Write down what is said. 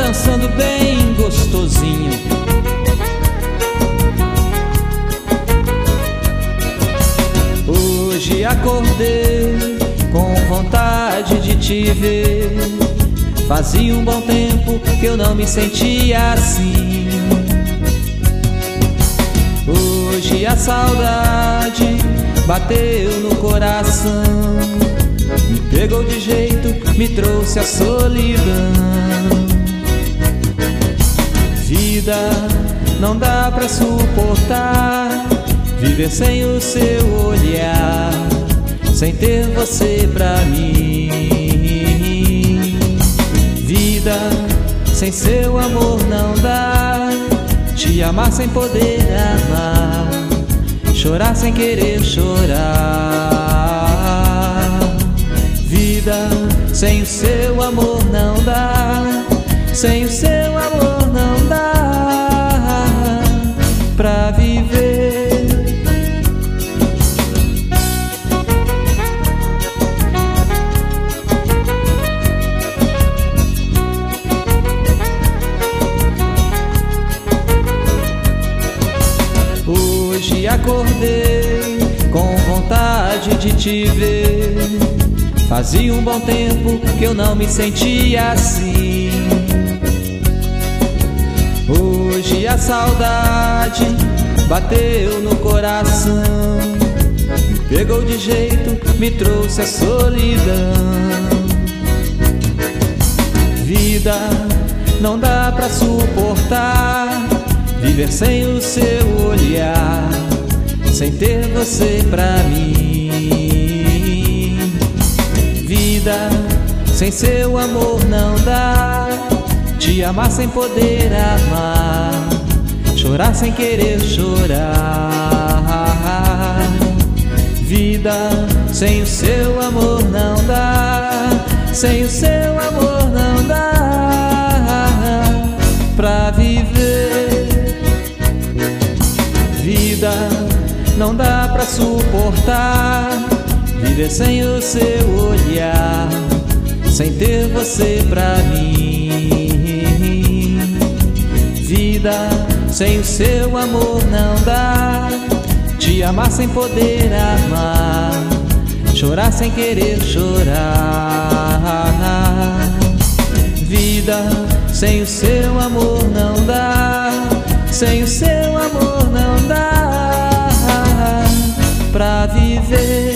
balançando bem gostosinho. Hoje acordei com vontade de te ver. Fazia um bom tempo que eu não me sentia assim. Hoje a saudade bateu no coração, me pegou de jeito, me trouxe a solidão. Vida, não dá pra suportar viver sem o seu olhar, sem ter você pra mim. Vida, sem seu amor não dá, te amar sem poder amar, chorar sem querer chorar. Vida, sem o seu amor não dá, sem o seu amor não dá pra viver. Hoje acordei com vontade de te ver. Fazia um bom tempo que eu não me sentia assim. Hoje a saudade bateu no coração, me pegou de jeito, me trouxe a solidão. Vida, não dá pra suportar viver sem o seu olhar, sem ter você pra mim. Vida, sem seu amor não dá, te amar sem poder amar, chorar sem querer chorar. Vida, sem o seu amor não dá, sem o seu amor não dá pra viver. Vida, não dá pra suportar viver sem o seu olhar, sem ter você pra mim. Vida, sem o seu amor não dá, te amar sem poder amar, chorar sem querer chorar. Vida, sem o seu amor não dá, sem o seu amor não dá pra viver.